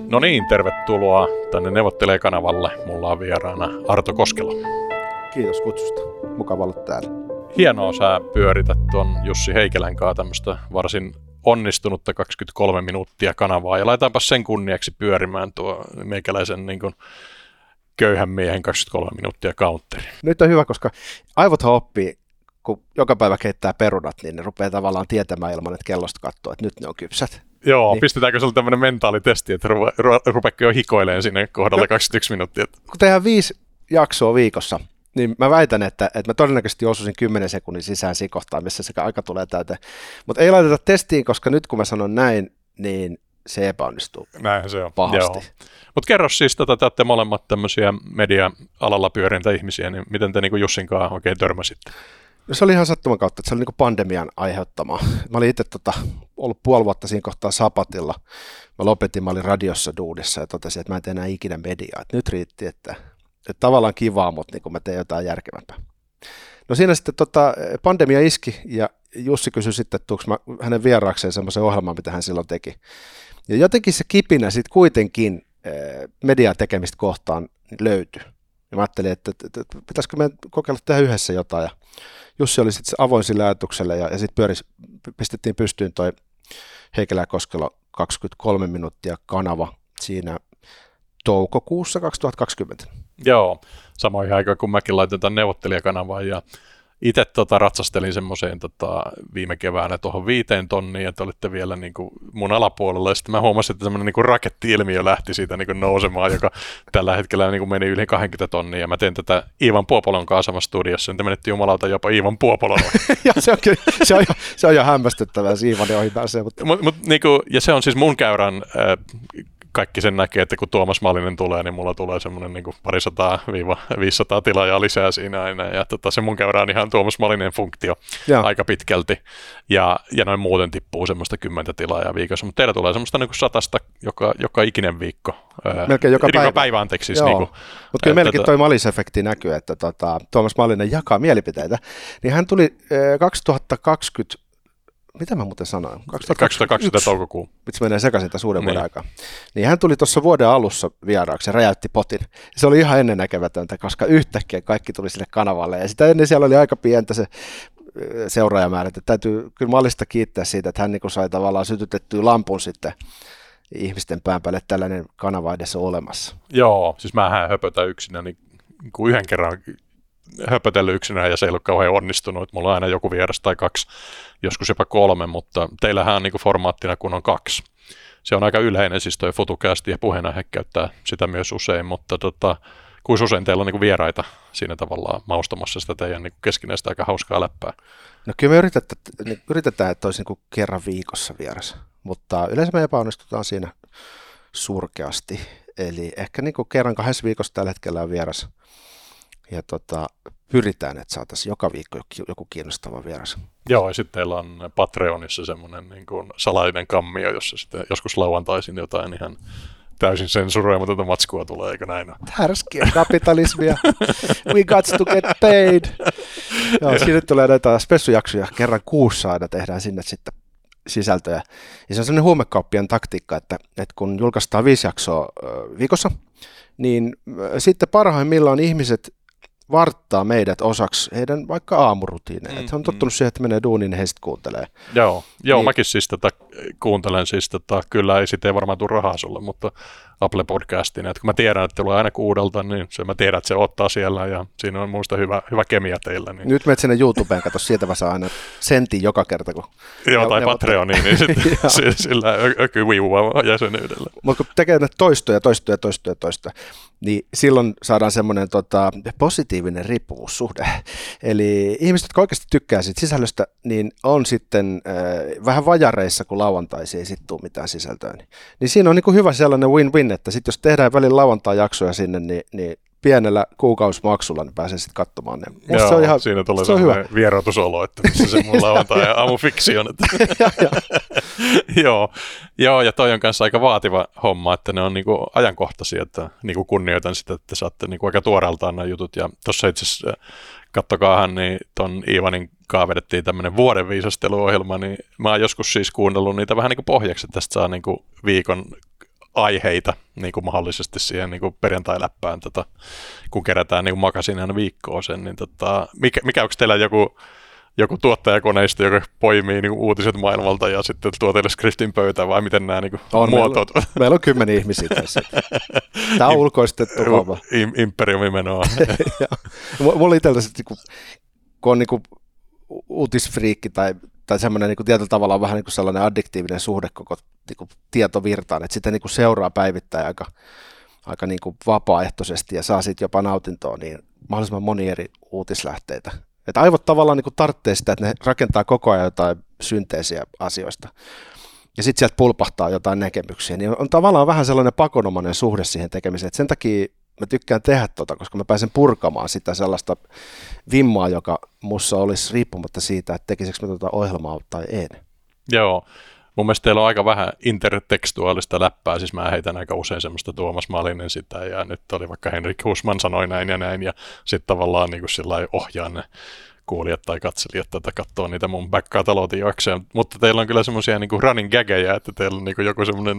No niin, tervetuloa tänne Neuvottelee-kanavalle. Mulla on vieraana Arto Koskelo. Kiitos kutsusta. Mukava olla täällä. Hienoa, sä pyörität tuon Jussi Heikelän kanssa tämmöistä varsin onnistunutta 23 minuuttia kanavaa. Ja laitaanpa sen kunniaksi pyörimään tuo meikäläisen niin kuin köyhän miehen 23 minuuttia counteri. Nyt on hyvä, koska aivothan oppii, kun joka päivä keittää perunat, niin ne rupeaa tavallaan tietämään ilman, että kellosta katsoo, että nyt ne on kypsät. Joo, niin. Pistetäänkö sulle tämmöinen mentaalitesti, että rupeatko jo hikoilemaan sinne kohdalla 21 minuuttia? Kun tehdään 5 jaksoa viikossa, niin mä väitän, että mä todennäköisesti osuisin 10 sekunnin sisään siinä kohtaa, missä se aika tulee täyteen. Mutta ei laiteta testiin, koska nyt kun mä sanon näin, niin se epäonnistuu. Näinhän se on. Pahasti. Mutta kerro siis, te olette molemmat tämmöisiä media-alalla pyörintä ihmisiä, niin miten te niin kuin Jussin kanssa oikein törmäsitte? No se oli ihan sattuman kautta, että se oli niin kuin pandemian aiheuttama. Mä olin itse ollut puoli vuotta siinä kohtaa sapatilla. Mä lopetin, mä olin radiossa duudissa ja totesin, että mä en tee enää ikinä mediaa. Et nyt riitti, että tavallaan kivaa, mutta niin mä teen jotain järkevämpää. No siinä sitten pandemia iski ja Jussi kysyi sitten, että tuuks mä hänen vieraakseen semmoisen ohjelman, mitä hän silloin teki. Ja jotenkin se kipinä sitten kuitenkin median tekemistä kohtaan löytyi. Ja mä ajattelin, että pitäisikö me kokeilla tehdä yhdessä jotain. Ja Jussi oli sitten avoin sille ajatukselle ja sitten pistettiin pystyyn toi Heikelä ja Koskelo 23 minuuttia kanava siinä toukokuussa 2020. Joo, samoin aikaan kun mäkin laitetaan neuvottelijakanavaan ja itse ratsastelin semmoiseen viime keväänä tuohon 5 tonniin, että olitte vielä niin kuin mun alapuolella, ja sitten mä huomasin, että semmoinen niin raketti-ilmiö lähti siitä niin kuin nousemaan, joka tällä hetkellä niin kuin meni yli 20 tonnia, ja mä teen tätä Iivan Puopolon kanssa samassa studiossa, niin te menette jumalauta jopa Iivan Puopolon. Ja se on jo hämmästyttävää, se Iivanin ohi pääsee. Ja se on siis mun käyrän kaikki sen näkee, että kun Tuomas Malinen tulee, niin mulla tulee semmoinen niin 200-500 tilaajaa lisää siinä aina. Ja se mun käyrä on ihan Tuomas Malinen funktio aika pitkälti. Ja noin muuten tippuu semmoista 10 tilaajaa viikossa. Mutta teillä tulee semmoista niin 100 joka ikinen viikko. Melkein joka päivä. Anteeksi. Siis, mutta kyllä meilläkin toi Malis-efekti näkyy, että Tuomas Malinen jakaa mielipiteitä. Niin hän tuli 2020. Mitä mä muuten sanoin? 2020 toukokuun. Miksi menee sekaisin tässä uuden vuoden aikaa. Niin hän tuli tuossa vuoden alussa vieraaksi ja räjäytti potin. Se oli ihan ennennäkemätöntä, koska yhtäkkiä kaikki tuli sille kanavalle. Ja sitä ennen siellä oli aika pientä se seuraajamäärä. Että täytyy kyllä Malista kiittää siitä, että hän niin sai tavallaan sytytettyä lampun sitten ihmisten pään päälle, että tällainen kanava edessä on olemassa. Joo, siis mähän höpötän yksinä niin kuin yhden kerran höpötellyt yksinään ja se ei ollut kauhean onnistunut. Mulla on aina joku vieras tai 2, joskus jopa 3, mutta teillähän on niin kuin formaattina kun on 2. Se on aika yleinen, siis toi FutuCast ja puheenaihe käyttää sitä myös usein, mutta kuinka usein teillä on niin kuin vieraita siinä tavallaan maustamassa sitä teidän niin kuin keskinäistä aika hauskaa läppää? No kyllä me yritetään, että olisi niin kuin kerran viikossa vieras, mutta yleensä me epäonnistutaan siinä surkeasti. Eli ehkä niin kuin kerran 2 viikossa tällä hetkellä on vieras. Ja pyritään, että saataisiin joka viikko joku kiinnostava vieras. Joo, ja sitten teillä on Patreonissa semmoinen niin kuin salainen kammio, jossa sitten joskus lauantaisin jotain ihan täysin sensuroimatonta matskua tulee, eikö näin ole? Härskiä kapitalismia. We got to get paid. Joo, siinä tulee näitä spessujaksoja. Kerran kuussa aina tehdään sinne sitten sisältöjä. Ja se on sellainen huumekauppien taktiikka, että kun julkaistaan 5 jaksoa viikossa, niin sitten parhaimmillaan ihmiset varttaa meidät osaksi heidän vaikka aamurutiineja. He on tottunut siihen, että menee duuniin ja he sitten kuuntelee. Joo, niin. Mäkin siis kuuntelen, siis kyllä ei sitten varmaan tule rahaa sulle, mutta Apple Podcastiin, että kun mä tiedän, että tulee aina 6, niin mä tiedän, että se ottaa siellä ja siinä on muista hyvä kemia teillä. Niin. Nyt menet sinne YouTubeen, kato, sieltä mä saan aina sentin joka kerta. Kun tai Patreoniin, niin sitten sillä ökyviuvaa jäsenyydellä. Mutta kun tekee toistoja, niin silloin saadaan semmoinen positiivinen riippuvuussuhde. Eli ihmiset, jotka oikeasti tykkää siitä sisällöstä, niin on sitten vähän vajareissa, kun lauantaisin ei sitten tule mitään sisältöä. Niin siinä on niin kuin hyvä sellainen win-win, että sitten jos tehdään välillä lauantai-jaksoja sinne, niin pienellä kuukausimaksulla niin pääsee sitten katsomaan ne. Joo, se on ihan, siinä tulee sellainen vierotusolo, että missä se mun lauantai ja aamufiksi on. Joo, ja toi on kanssa aika vaativa homma, että ne on niinku ajankohtaisia, että niinku kunnioitan sitä, että saatte niinku aika tuoreeltaan nämä jutut. Ja tuossa itse asiassa, kattokaahan, niin ton Iivanin kanssa vedettiin tämmöinen vuoden viisasteluohjelma, niin mä oon joskus siis kuunnellut niitä vähän niin kuin pohjaksi, että tästä saa niin kuin viikon aiheita niin kuin mahdollisesti siihen niin kuin perjantai-läppään, kun kerätään niin kuin makasiin aina viikkoon sen, niin mikä onko teillä joku tuottajakoneisto, joka poimii niin kuin uutiset maailmalta ja sitten tuo teille skriptin pöytään, vai miten nämä niin muotoutuvat? Meillä on 10 ihmisiä tässä. Tämä on ulkoistettu homma. Imperiumi menoa. Mulla itsellä kun on niin uutisfriikki tai semmoinen niin tietyllä tavalla on vähän niin kuin sellainen addiktiivinen suhde koko niin tietovirtaan, että sitä niin kuin seuraa päivittäin aika niin kuin vapaaehtoisesti ja saa siitä jopa nautintoa, niin mahdollisimman moni eri uutislähteitä. Että aivot tavallaan niin kuin tarvitsee sitä, että ne rakentaa koko ajan jotain synteesiä asioista. Ja sitten sieltä pulpahtaa jotain näkemyksiä. Niin on tavallaan vähän sellainen pakonomainen suhde siihen tekemiseen. Et sen takia mä tykkään tehdä koska mä pääsen purkamaan sitä sellaista vimmaa, joka mussa olisi riippumatta siitä, että tekisikö mä ohjelmaa tai en. Joo. Mun mielestä teillä on aika vähän intertekstuaalista läppää, siis mä heitän aika usein semmoista Tuomas Malinen sitä, ja nyt oli vaikka Henrik Husman sanoi näin, ja sitten tavallaan niin kuin sillai ohjaan ne kuulijat tai katselijat katsoa niitä mun back-catalotin jaksoja, mutta teillä on kyllä semmoisia niin kuin running gaggeja, että teillä on niin kuin joku semmoinen,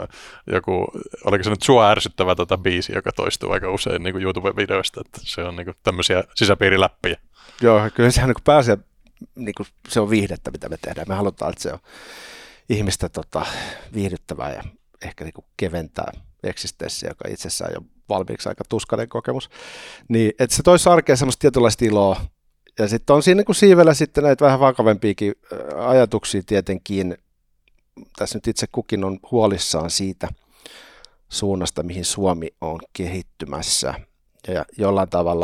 oliko se nyt sua ärsyttävä biisi, joka toistuu aika usein niin kuin YouTube-videoista, että se on niin kuin tämmöisiä sisäpiiriläppiä. Joo, kyllä sehän niin pääsee, niin kuin se on viihdettä, mitä me tehdään. Me halutaan, että se on ihmistä viihdyttävää ja ehkä niin kuin keventää eksistenssiä, joka itsessään on valmiiksi aika tuskainen kokemus. Niin, että se toisi arkeen semmoista tietynlaista iloa. Ja sitten on siinä niin kuin siivellä sitten näitä vähän vakavempiakin ajatuksia tietenkin. Tässä nyt itse kukin on huolissaan siitä suunnasta, mihin Suomi on kehittymässä. Ja jollain tavalla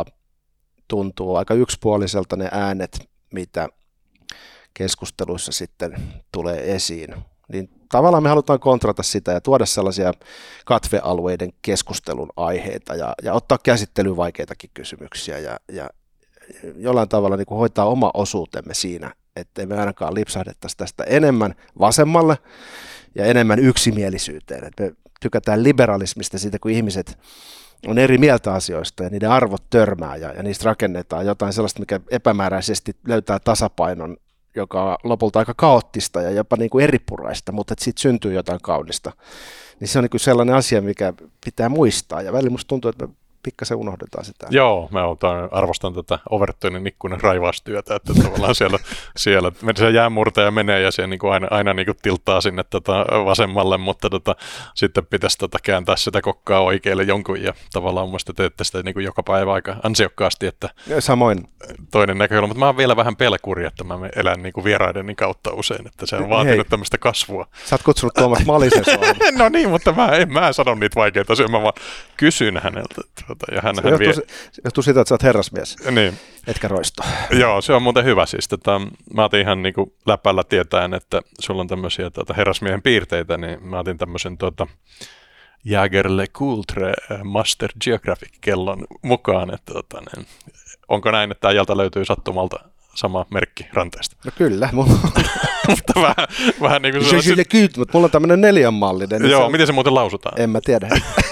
tuntuu aika yksipuoliselta ne äänet, mitä keskusteluissa sitten tulee esiin, niin tavallaan me halutaan kontrata sitä ja tuoda sellaisia katvealueiden keskustelun aiheita ja ottaa käsittelyyn vaikeitakin kysymyksiä ja jollain tavalla niin kuin hoitaa oma osuutemme siinä, ettei me ainakaan lipsahdettaisi tästä enemmän vasemmalle ja enemmän yksimielisyyteen. Et me tykätään liberalismista siitä, kun ihmiset on eri mieltä asioista ja niiden arvot törmää ja niistä rakennetaan jotain sellaista, mikä epämääräisesti löytää tasapainon, joka on lopulta aika kaoottista ja jopa niin kuin eripuraista, mutta että siitä syntyy jotain kaunista. Niin se on niin kuin sellainen asia, mikä pitää muistaa ja välillä musta tuntuu, että me pikkasen unohdetaan sitä. Joo, mä arvostan tätä Overtonin ikkunan raivaustyötä, että tavallaan siellä se jäänmurtaja menee ja se niin kuin aina niin kuin tilttaa sinne vasemmalle, mutta sitten pitäisi kääntää sitä kokkaa oikealle jonkun ja tavallaan mun mielestä teette sitä niin kuin joka päivä aika ansiokkaasti, että samoin toinen näkökulma, mutta mä oon vielä vähän pelkuri, että mä elän niin kuin vieraideni kautta usein, että se on vaatinut tämmöistä kasvua. Sä oot kutsunut Tuomas Malisen No niin, mutta mä en sano niitä vaikeita asioita, mä vaan kysyn häneltä. Ja hän johtuu siitä, että sä oot herrasmies, niin. Etkä roisto. Joo, se on muuten hyvä siis. Mä otin ihan niin kuin läpällä tietäen, että sulla on tämmöisiä herrasmiehen piirteitä, niin mä otin tämmöisen Jaeger LeCoultre Master Geographic-kellon mukaan. Että, onko näin, että ajalta löytyy sattumalta sama merkki ranteesta? No kyllä. Mutta vähän niin kuin se on mutta mulla on tämmöinen 4-mallinen. Niin joo, miten se muuten lausutaan? En mä tiedä.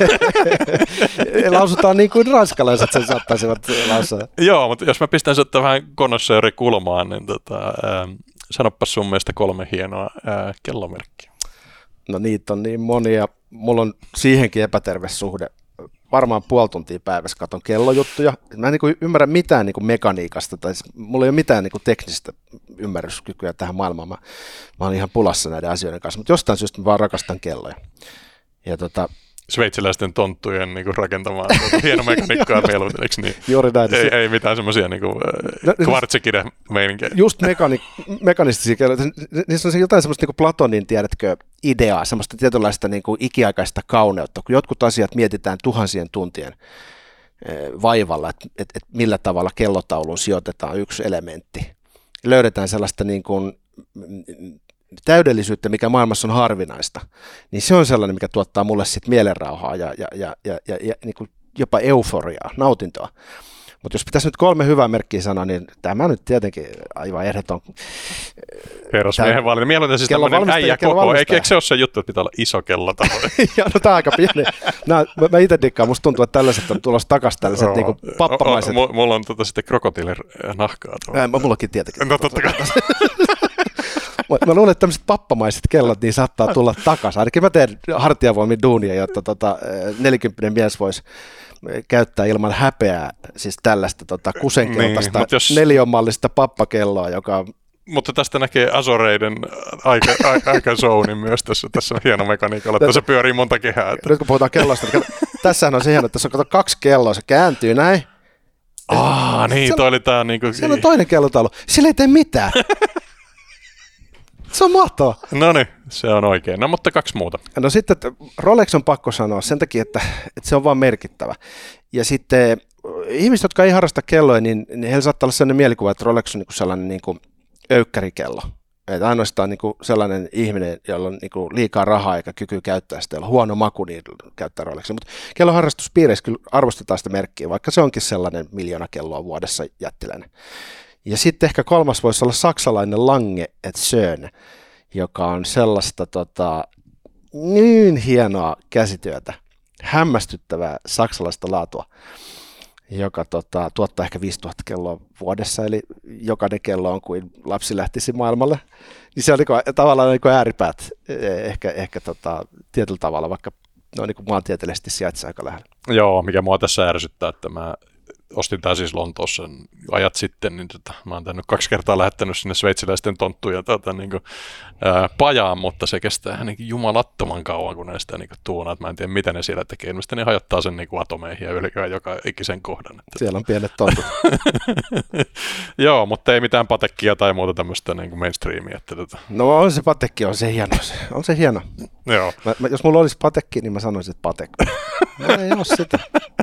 Lausutaan niin kuin ranskalaiset sen saattaisivat lausua. Joo, mutta jos mä pistän sen vähän konnoissööri kulmaan, niin sanoppas sun mielestä 3 hienoa kellomerkkiä. No niitä on niin monia. Mulla on siihenkin epäterve suhde. Varmaan puoli tuntia päivässä katon kellojuttuja. Mä en niin ymmärrä mitään niin mekaniikasta, tai mulla ei ole mitään niin teknistä ymmärryskykyä tähän maailmaan. Mä oon ihan pulassa näiden asioiden kanssa, mutta jostain syystä mä vaan rakastan kelloja. Ja sveitsiläisten tonttujen niin rakentamaan hieno mekaniikkaa mieluiten, eikö niin? Juuri näin. Ei mitään semmoisia niin kvartsikide-meininkejä. Just mekanistisia kelloja. Niissä on jotain semmoista niin Platonin, tiedätkö, ideaa, semmoista tietynlaista niin ikiaikaista kauneutta, kun jotkut asiat mietitään tuhansien tuntien vaivalla, että millä tavalla kellotauluun sijoitetaan yksi elementti. Löydetään sellaista niin kuin täydellisyyttä, mikä maailmassa on harvinaista, niin se on sellainen, mikä tuottaa mulle sitten mielenrauhaa ja niin kuin jopa euforiaa, nautintoa. Mutta jos pitäisi nyt 3 hyvää merkkiä sanoa, niin tämä nyt tietenkin aivan ehdoton. Herrasmiehen valinta. Mieluiten siis tämmöinen äijä koko. Eikö se ole se juttu, että pitää olla iso kellotalo? No tämä on aika pieni. Mä itse dikkaan, musta tuntuu, että tällaiset on tulossa takaisin, tällaiset niinku pappamaiset. Mulla on sitten krokotiilin nahkaa tuolla. Mullakin tietenkin. No totta kai. Mä luulen, että tämmöiset pappamaiset kellot niin saattaa tulla takaisin. Ainakin mä teen hartiavoimin duunia, jotta 40 mies voisi käyttää ilman häpeää siis tällaista kusenkeltaista niin, neliönmallista pappakelloa, joka mutta tästä näkee Azoreiden aikazounin myös tässä hieno mekaniikalla, että se pyörii monta kehää. Nyt kun puhutaan kellosta, niin tässähän on se hieno, että tässä on 2 kelloa, se kääntyy näin. Niin, toi oli tää niinku... Siellä on toinen kellotaulu, sillä ei tee mitään. Se on mahtavaa. No niin, se on oikein. No, mutta 2 muuta. No sitten Rolex on pakko sanoa sen takia, että se on vaan merkittävä. Ja sitten ihmiset, jotka ei harrasta kelloja, niin heillä saattaa olla sellainen mielikuva, että Rolex on niinku sellainen niinku öykkärikello. Että ainoastaan niinku sellainen ihminen, jolla on niinku liikaa rahaa eikä kykyä käyttää sitä, jolla on huono maku, niin käyttää Rolexia. Mutta kelloharrastuspiireissä kyllä arvostetaan sitä merkkiä, vaikka se onkin sellainen 1 000 000 kelloa vuodessa jättiläinen. Ja sitten ehkä 3. voisi olla saksalainen Lange et Söhne, joka on sellaista niin hienoa käsityötä, hämmästyttävää saksalaista laatua, joka tuottaa ehkä 5000 kelloa vuodessa, eli jokainen kello on kuin lapsi lähtisi maailmalle. Niin se on tavallaan ääripäät ehkä tietyllä tavalla, vaikka ne on maantieteellisesti sijaitsee aika lähellä. Joo, mikä mua tässä ärsyttää, että mä ostin tää siis Lontoossa ajat sitten, niin mä oon 2 kertaa lähettänyt sinne sveitsiläisten tonttuja pajaan, mutta se kestää niin jumalattoman kauan, kun ne sitä niin tuunaa. Mä en tiedä, mitä ne siellä tekee. Ilmeisesti ne hajottaa sen niin atomeihin ja ylköä joka ikisen kohdan. Siellä on pienet tontut. Joo, mutta ei mitään patekkia tai muuta tämmöistä niin mainstreamia. No on se patekki, on se hieno. On se hieno. Joo. Jos mulla olisi patekki, niin mä sanoisin, että patek. No ei ole sitä.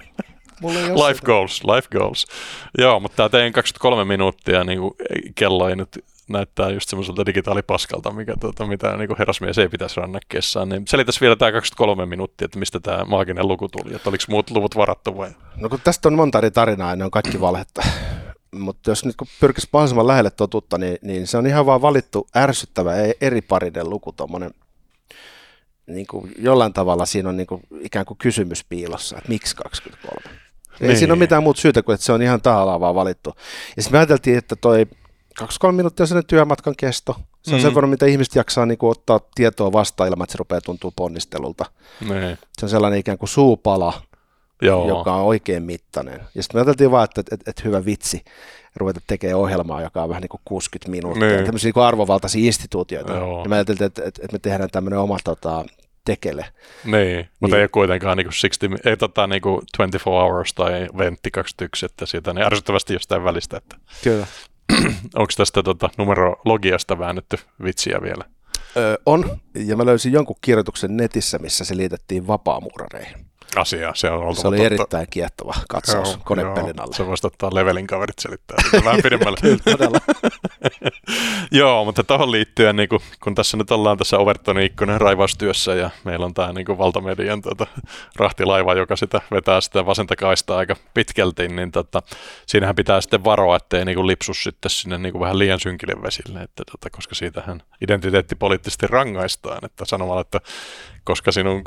Life goals. Joo, mutta tämä teidän 23 minuuttia niin kello ei nyt näyttää just semmoiselta digitaalipaskalta, mitä niin herrasmies ei pitäisi rannekkeessaan. Niin selitäisi vielä tämä 23 minuuttia, että mistä tämä maaginen luku tuli, että oliko muut luvut varattu vai? No kun tästä on monta eri tarinaa ja ne on kaikki valhetta. Mutta jos nyt kun pyrkisi mahdollisimman lähelle totuutta, niin se on ihan vaan valittu ärsyttävä eriparinen luku tuommoinen. Niin kuin jollain tavalla siinä on niin kuin ikään kuin kysymys piilossa, että miksi 23? Ei siinä ole mitään muuta syytä kuin, että se on ihan tahallaan vaan valittu. Ja sitten me ajateltiin, että toi 23 minuuttia on sellainen työmatkan kesto. Se on sen verran, mitä ihmiset jaksaa niin kuin ottaa tietoa vastaan ilman, että se rupeaa tuntua ponnistelulta. Se on sellainen ikään kuin suupala, joka on oikein mittainen. Ja sitten me ajateltiin vaan, että hyvä vitsi ruveta tekemään ohjelmaa, joka on vähän niin kuin 60 minuuttia. Tämmöisiä niin kuin arvovaltaisia instituutioita. Ja me ajateltiin, että me tehdään tämmöinen oma tekele. Niin, mutta ei kuitenkaan niin kuin 60, ei niin kuin 24 hours tai Ventti 21, että siitä niin ärsyttävästi jostain välistä. Että. Kyllä. Onko tästä numerologiasta väännetty vitsiä vielä? On, ja mä löysin jonkun kirjoituksen netissä, missä se liitettiin vapaamuurareihin. Asia, se on Se oli erittäin kiehtova katsaus konepelin alle. Se voisi ottaa levelin kaverit selittää vähän pidemmälle. Todella. Joo, mutta tuohon liittyen, niin kun tässä nyt ollaan tässä Overtonin ikkunen raivaustyössä ja meillä on tämä niin valtamedian rahtilaiva, joka sitä vetää sitä vasenta kaistaa aika pitkälti, niin siinähän pitää sitten varoa, ettei niin lipsu sitten sinne niin vähän liian synkille vesille, että koska siitähän identiteettipoliittisesti rangaistaan, että sanomalla, että koska sinun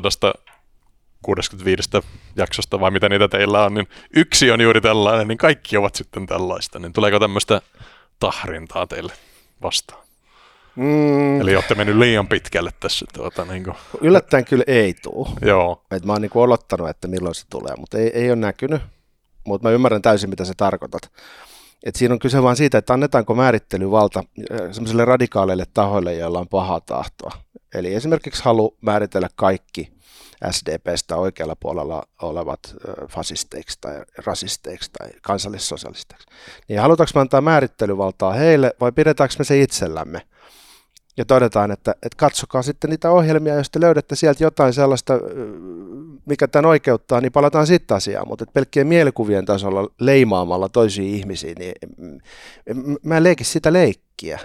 365 jaksosta vai mitä niitä teillä on, niin yksi on juuri tällainen, niin kaikki ovat sitten tällaista. Niin tuleeko tämmöistä tahrintaa teille vastaan? Eli olette mennyt liian pitkälle tässä. Niin kuin. Yllättäen kyllä ei tule. Joo. Et mä oon niin odottanut, että milloin se tulee, mutta ei ole näkynyt. Mutta mä ymmärrän täysin, mitä sä tarkoitat. Et siinä on kyse vaan siitä, että annetaanko määrittelyvalta semmoisille radikaaleille tahoille, joilla on pahaa tahtoa. Eli esimerkiksi halu määritellä kaikki SDP:stä oikealla puolella olevat fasisteiksi tai rasisteiksi tai kansallissosialisteiksi. Niin halutaanko me antaa määrittelyvaltaa heille vai pidetäänkö me se itsellämme? Ja todetaan, että katsokaa sitten niitä ohjelmia, jos te löydätte sieltä jotain sellaista, mikä tämän oikeuttaa, niin palataan sitten asiaan. Mutta pelkkien mielikuvien tasolla leimaamalla toisia ihmisiä, niin mä en leiki sitä leikkiä.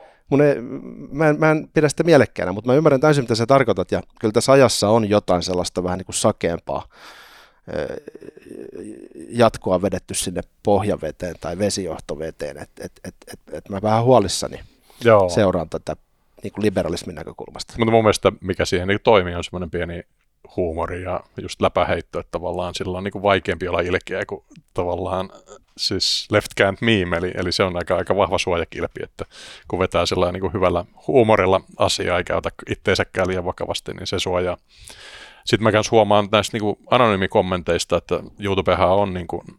Mä en pidä sitä mielekkäänä, mutta mä ymmärrän täysin, mitä sä tarkoitat, ja kyllä tässä ajassa on jotain sellaista vähän niin kuin sakeampaa jatkoa vedetty sinne pohjaveteen tai vesijohtoveteen, että mä vähän huolissani seuraan tätä niin kuin liberalismin näkökulmasta. Mutta mun mielestä mikä siihen niin toimii on semmoinen pieni huumori ja just läpäheitto, että tavallaan sillä on niin kuin vaikeampi olla ilkeä kuin tavallaan siis left can't meme, eli se on aika vahva suojakilpi, että kun vetää sellainen niin kuin hyvällä huumorilla asiaa eikä ota itteensäkään liian vakavasti, niin se suojaa. Sitten mä myös huomaan näistä niin kuin anonyymikommenteista, että YouTubehan on niin kuin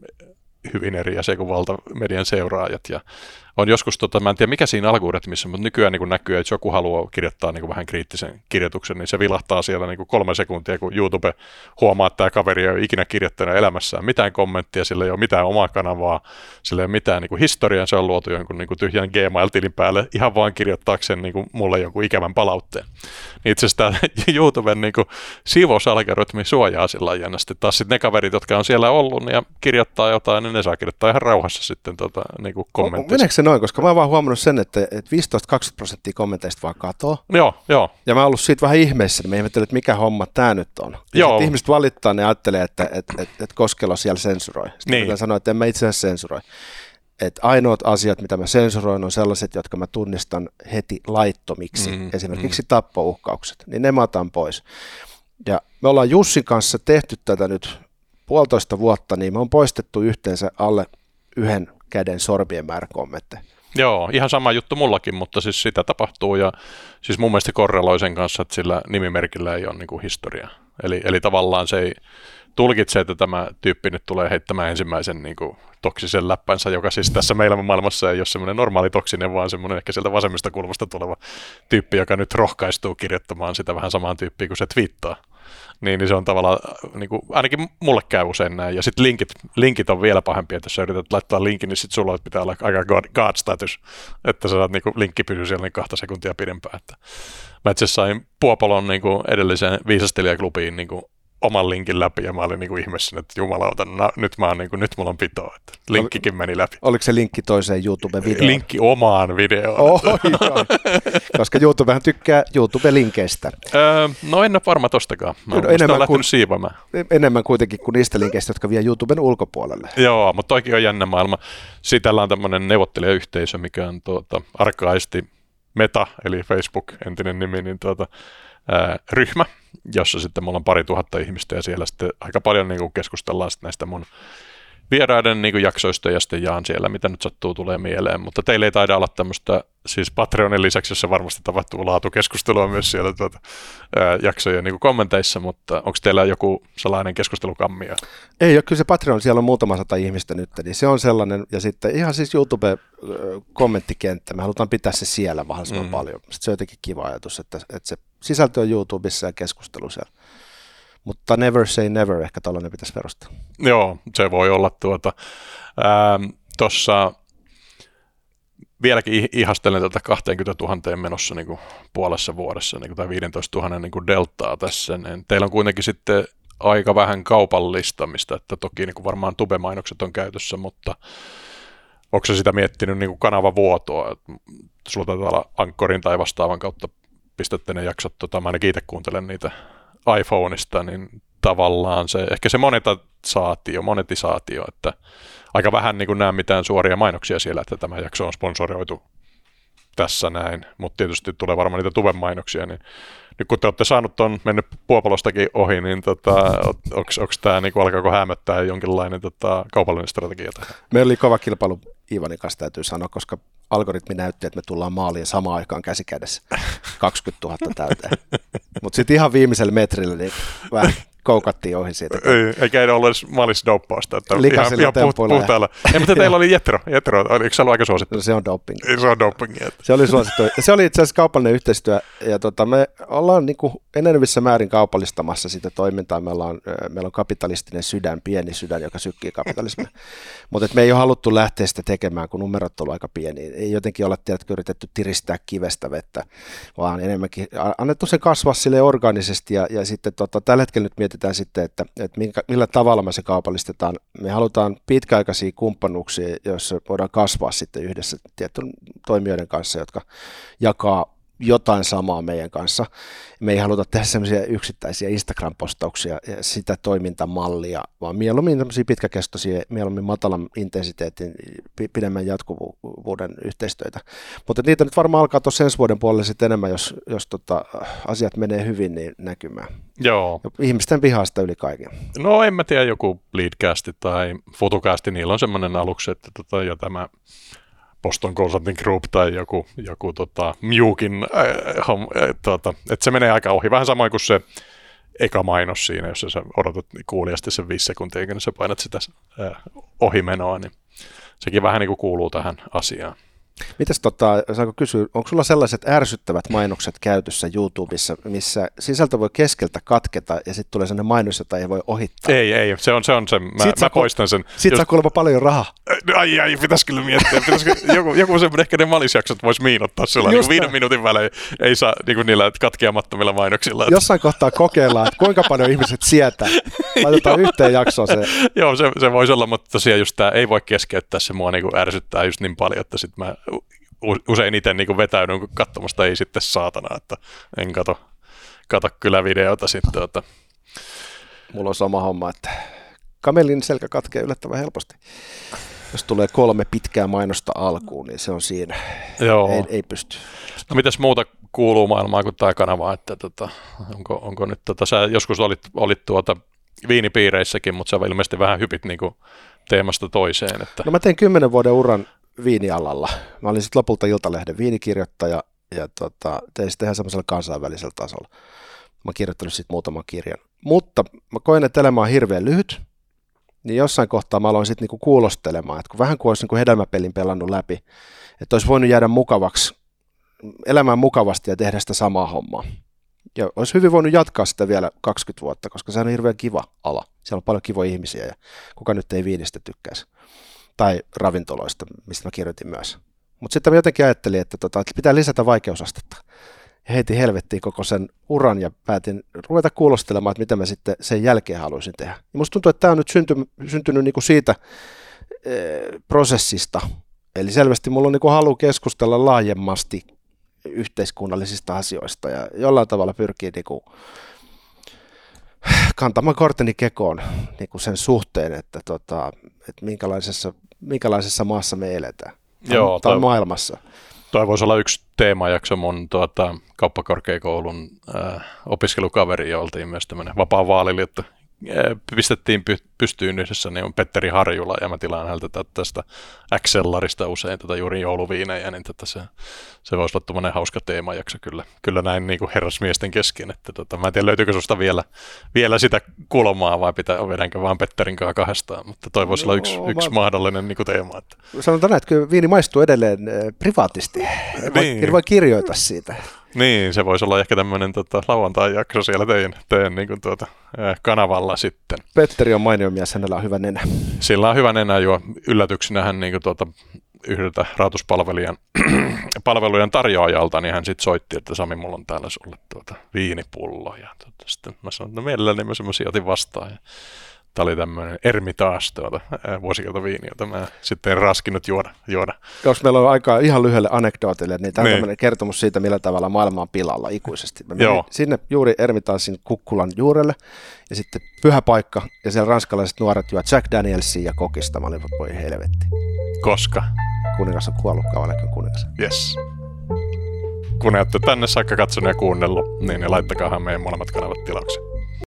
hyvin eri asia kuin valtamedian seuraajat. Ja on joskus, mä en tiedä mikä siinä algoritmissa, mutta nykyään niin näkyy, että joku haluaa kirjoittaa niin vähän kriittisen kirjoituksen, niin se vilahtaa siellä niin 3 sekuntia, kun YouTube huomaa, että tämä kaveri ei ole ikinä kirjoittanut elämässään mitään kommenttia, sillä ei ole mitään omaa kanavaa, sillä ei ole mitään niin historiaa, se on luotu jonkun niin tyhjän Gmail-tilin päälle ihan vaan kirjoittaakseen niin mulle jonkun ikävän palautteen. Niin itse asiassa tämä YouTuben niin siivousalgoritmi suojaa sillä jännästi. Taas sitten ne kaverit, jotka on siellä ollut ja kirjoittaa jotain, niin ne saa kirjoittaa ihan rauhassa sitten niin kommentteja. Meneekö se noin? Koska mä oon vaan huomannut sen, että 15-20% kommenteista vaan katoo. Joo. Ja mä oon ollut siitä vähän ihmeessä, niin mä ihmettelen, että mikä homma tää nyt on. Ja ihmiset valittaa, ne ajattelee, että Koskelo siellä sensuroi. Sitten niin. Sanoa, että en mä itse asiassa sensuroi. Että ainoat asiat, mitä mä sensuroin, on sellaiset, jotka mä tunnistan heti laittomiksi. Esimerkiksi tappouhkaukset. Niin ne mä otan pois. Ja me ollaan Jussin kanssa tehty tätä nyt 1,5 vuotta, niin me on poistettu yhteensä alle 1 käden sormien määrä kommentteja. Joo, ihan sama juttu mullakin, mutta siis sitä tapahtuu ja siis mun mielestä korreloi sen kanssa, että sillä nimimerkillä ei ole niin kuin historiaa. Eli tavallaan se ei tulkitse, että tämä tyyppi nyt tulee heittämään ensimmäisen niin kuin toksisen läppänsä, joka siis tässä meillä maailmassa ei ole semmoinen normaali toksinen, vaan semmoinen ehkä sieltä vasemmista kulmasta tuleva tyyppi, joka nyt rohkaistuu kirjoittamaan sitä vähän samaan tyyppiä kuin se twiittaa. Niin se on tavallaan, niin kuin, ainakin mulle käy usein näin. Ja sitten linkit on vielä pahempia, että jos sä yrität laittaa linkin, niin sitten sulla pitää olla aika God-status, että sä saat niin kuin, linkki pysyä siellä niin 2 sekuntia pidempään. Että mä itse sain Puopolon niin kuin edellisen viisastelijaklubiin niin kuin oman linkin läpi ja mä olin niin kuin ihmeessä, että jumalauta, nyt mulla on pitoa, että linkkikin meni läpi. Oliko se linkki toiseen YouTube-videoon? Linkki omaan videoon. Koska YouTubehan tykkää YouTube-linkeistä. No en ole varma tostakaan. Mä olen lähtenyt siivoamaan. Enemmän kuitenkin kuin niistä linkeistä, jotka vie YouTuben ulkopuolelle. Joo, mutta toikin on jännä maailma. Siitä on tämmöinen neuvottelijayhteisö, mikä on arkaisti Meta, eli Facebook, entinen nimi, niin ryhmä, jossa sitten mulla on 2000 ihmistä ja siellä sitten aika paljon niin kuin keskustellaan sitten näistä mun vieraiden niin kuin jaksoista ja sitten jaan siellä, mitä nyt sattuu tulee mieleen, mutta teillä ei taida olla tämmöistä, siis Patreonin lisäksi, jossa varmasti tapahtuu laatukeskustelua myös siellä jaksojen niin kuin kommenteissa, mutta onko teillä joku salainen keskustelukammia? Ei ole, kyllä se Patreon, siellä on muutama 100 ihmistä nyt, niin se on sellainen, ja sitten ihan siis YouTube-kommenttikenttä, me halutaan pitää se siellä mahdollisimman paljon, sitten se on jotenkin kiva ajatus, että se sisältö on YouTubessa ja keskustelu siellä. Mutta never say never, ehkä tällainen pitäisi perustaa. Joo, se voi olla tuossa vieläkin ihastelen tätä 20 000 menossa niin kuin puolessa vuodessa niin kuin, tai 15 000 niin kuin deltaa tässä. Niin teillä on kuitenkin sitten aika vähän kaupallistamista, että toki niin kuin varmaan tube-mainokset on käytössä, mutta onko se sitä miettinyt niin kuin kanavavuotoa? Sulla taitaa olla Anchorin tai vastaavan kautta pistätte ne jaksot, mä ainakin itse kuuntelen niitä iPhoneista, niin tavallaan se, ehkä se monetisaatio, että aika vähän niin kuin näe mitään suoria mainoksia siellä, että tämä jakso on sponsoroitu tässä näin, mutta tietysti tulee varmaan niitä tuben-mainoksia, niin nyt kun te olette saanut tuon mennyt Puopolostakin ohi, niin onko tämä, niin alkaako hämöttää jonkinlainen kaupallinen strategia tähän? Meillä oli kova kilpailu Ivanin kanssa, täytyy sanoa, koska algoritmi näytti, että me tullaan maaliin samaan aikaan käsikädessä 20 000 täyteen. Mutta sitten ihan viimeisellä metrillä niin vähän koukattiin ohi siitä. Eikä ei ollut edes maalissa douppausta. Likaisilla tempoilla. Ei, mutta teillä oli Jetro, oliko se ollut aika suosittu? No, se on doping. Se on dopingia. Se oli suosittu. Se oli itse asiassa kaupallinen yhteistyö, ja me ollaan niin kuin enenevissä määrin kaupallistamassa sitä toimintaa. Meillä on kapitalistinen sydän, pieni sydän, joka sykkii kapitalismia. Mutta me ei ole haluttu lähteä sitä tekemään, kun numerot on aika pieniä. Ei jotenkin olla yritetty tiristää kivestä vettä, vaan enemmänkin annettu se kasvaa sille organisesti, ja sitten tällä hetkellä nyt mietitään sitten, että millä tavalla me se kaupallistetaan. Me halutaan pitkäaikaisia kumppanuuksia, joissa voidaan kasvaa sitten yhdessä tietyn toimijoiden kanssa, jotka jakaa jotain samaa meidän kanssa. Me ei haluta tehdä sellaisia yksittäisiä Instagram-postauksia ja sitä toimintamallia, vaan mieluummin tämmöisiä pitkäkestoisia, mieluummin matalan intensiteetin, pidemmän jatkuvuuden yhteistyötä. Mutta niitä nyt varmaan alkaa tuossa ensi vuoden puolella sitten enemmän, jos asiat menee hyvin, niin näkymään. Joo. Ja ihmisten vihaa sitä yli kaiken. No en mä tiedä, joku Leadcast tai Futucast, niillä on semmoinen aluksi, että ja tämä Boston Consulting Group tai joku Mjukin, että se menee aika ohi. Vähän samoin kuin se eka mainos siinä, jos sä odotat kuulijasti sen 5 sekuntia, niin sä painat sitä ohimenoa, niin sekin vähän niin kuin kuuluu tähän asiaan. Mites saanko kysyä, onko sulla sellaiset ärsyttävät mainokset käytössä YouTubessa, missä sisältö voi keskeltä katketa ja sitten tulee sellainen mainos, jota ei voi ohittaa? Ei, se on se. Mä poistan sen. Siitä saa kuulemma paljon rahaa. Ai, pitäisi kyllä miettiä. Joku semmoinen ehkä ne malisjaksot voisi miinottaa sillä niin 5 minuutin välein. Ei saa niin niillä katkeamattomilla mainoksilla. Jossain kohtaa kokeillaan, että kuinka paljon ihmiset sietää. Laitetaan yhteen jaksoon se. Joo, se voisi olla, mutta tosiaan just tämä ei voi keskeyttää, se mua niin ärsyttää just niin paljon, että sitten mä usein itse niin vetäydyn katsomasta, ei sitten saatana, että en kato kyllä videota sitten. Mulla on sama homma, että kamelin selkä katkee yllättävän helposti. Jos tulee 3 pitkää mainosta alkuun, niin se on siinä. Joo. Ei pysty. No mitäs muuta kuuluu maailmaan kuin tämä kanava, että onko nyt sä joskus olit viinipiireissäkin, mutta sä ilmeisesti vähän hypit niinku teemasta toiseen. Että. No mä tein 10 vuoden uran viinialalla. Mä olin sitten lopulta Iltalehden viinikirjoittaja ja tein sitten ihan semmoisella kansainvälisellä tasolla. Mä oon kirjoittanut sitten muutaman kirjan. Mutta mä koen, että elämä on hirveän lyhyt, niin jossain kohtaa mä aloin sitten niinku kuulostelemaan, että vähän kuin olisi niinku hedelmäpelin pelannut läpi, että olisi voinut jäädä mukavaksi, elämään mukavasti ja tehdä sitä samaa hommaa. Ja olisi hyvin voinut jatkaa sitä vielä 20 vuotta, koska se on hirveän kiva ala. Siellä on paljon kivoja ihmisiä ja kuka nyt ei viinistä tykkäisi. Tai ravintoloista, mistä mä kirjoitin myös. Mutta sitten mä jotenkin ajattelin, että pitää lisätä vaikeusastetta. Ja heitin helvettiin koko sen uran ja päätin ruveta kuulostelemaan, että mitä mä sitten sen jälkeen haluaisin tehdä. Ja musta tuntuu, että tämä on nyt syntynyt niinku siitä prosessista. Eli selvästi mulla on niinku halu keskustella laajemmasti yhteiskunnallisista asioista ja jollain tavalla pyrkii niinku kantamaan korteni kekoon niinku sen suhteen, että minkälaisessa maassa me eletään. Joo, tai maailmassa. Toi voisi olla yksi teemajakso mun kauppakorkeakoulun opiskelukaveri, ja oltiin myös tämmöinen vapaa vaaliliitto. Pistettiin pystyyn yhdessä niin Petteri Harjula, ja mä tilaan häneltä tästä Excellarista usein juuri jouluviinejä, niin se voisi olla tommoinen hauska teemajakso kyllä näin niin kuin herrasmiesten kesken. Että mä en tiedä, löytyykö susta vielä sitä kulmaa, vai vedänkö vaan Petterin kanssa kahdestaan, mutta toi voisi olla yksi mahdollinen niin kuin teema. Että. Sanotaan näin, että kyllä viini maistuu edelleen privaatisti, en voi kirjoita siitä. Niin, se voisi olla ehkä tämmöinen lauantai-jakso siellä teidän niin kuin kanavalla sitten. Petteri on mainio mies, hänellä on hyvä nenä. Sillä on hyvä nenä jo. Yllätyksenä hän niin kuin yhdeltä rahoituspalvelujen tarjoajalta, niin hän sitten soitti, että Sami, mulla on täällä sulle viinipullo. Ja sitten mä sanoin, että mielelläni mä semmoisia otin vastaan. Ja tämä oli tämmöinen Ermitage vuosikerta viini, jota mä sitten en raskinut juoda. Jos meillä on aikaa ihan lyhyelle anekdootille, niin tämä on tämmöinen kertomus siitä, millä tavalla maailma on pilalla ikuisesti. Mä menin sinne juuri Ermitagein kukkulan juurelle, ja sitten pyhä paikka, ja siellä ranskalaiset nuoret juovat Jack Danielsia ja kokista. Mä olin, voi helvetti. Koska? Kuningas on kuollut, kauan näkyy kuningas. Yes. Kun olette tänne saakka katsonut ja kuunnellut, niin laittakahan meidän molemmat kanavat tilaukseen.